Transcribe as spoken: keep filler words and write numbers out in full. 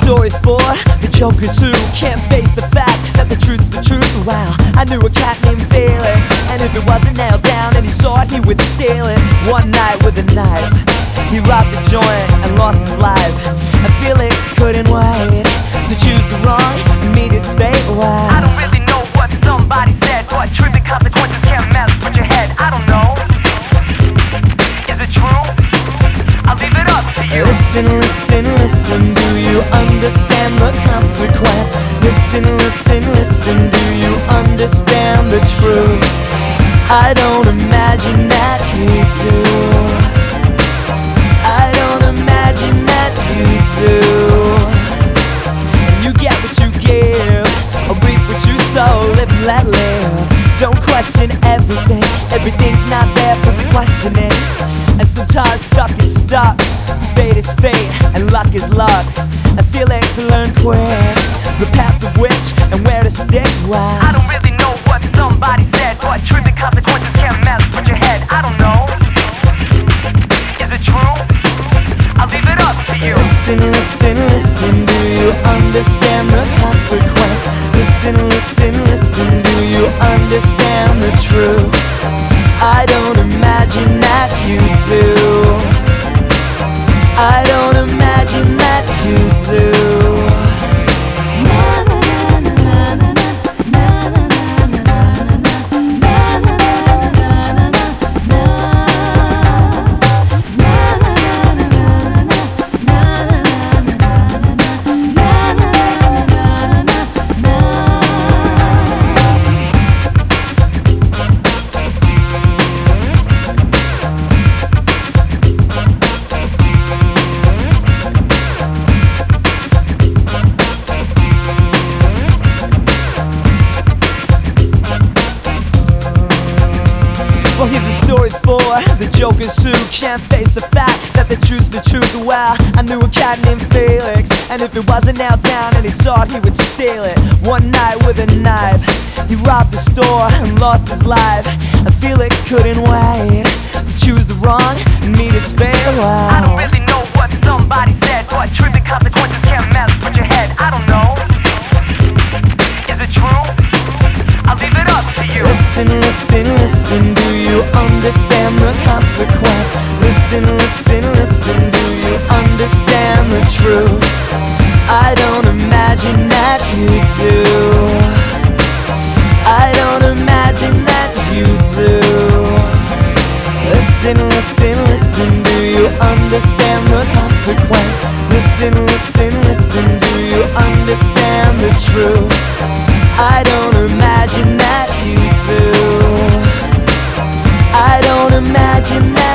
story for the jokers who can't face the fact that the truth's the truth. Wow, I knew a cat named Felix, and if it wasn't nailed down and he saw it, he would steal it. One night with a knife, he robbed a joint and lost his life. And Felix couldn't wait to choose the wrong and meet his fate. Wow, I don't really know what somebody said, but truth and consequences can't mess with your head. I don't know. Is it true? I'll leave it up to you. Listen, listen, listen, do you understand the consequence? Listen, listen, listen, do you understand the truth? I don't imagine that you do. I don't imagine that you do. And you get what you give, or reap what you sow, live and let live. Don't question everything, everything's not there for the questioning. And sometimes stuck is stuck, fate is fate, and luck is luck. And Felix learned quick the path of which and where to stick. Wow, I don't really know what somebody said, but truth and consequences can't mess with your head. I don't know. Is it true? I'll leave it up to you. Listen, listen, listen, do you understand the consequence? Listen, listen, listen, do you understand the truth? I don't imagine that you do. I don't imagine that you do. Well, here's a story for the jokers who can't face the fact that the truth's the truth. Well, I knew a cat named Felix, and if it wasn't nailed down and he saw it, he would steal it. One night with a knife, he robbed the store and lost his life. And Felix couldn't wait to choose the wrong and meet his fate. Wow, I don't really know what somebody said, but truth and consequences can't mess with your head. I don't know. Is it true? I'll leave it up to you. Listen, listen, listen, do you understand the consequence? Listen, listen, listen, do you understand the truth? I don't imagine that you do. I don't imagine that you do. Listen, listen, listen, do you understand the consequence? Listen, listen, listen, do you understand the truth? I don't imagine that you do. I don't imagine that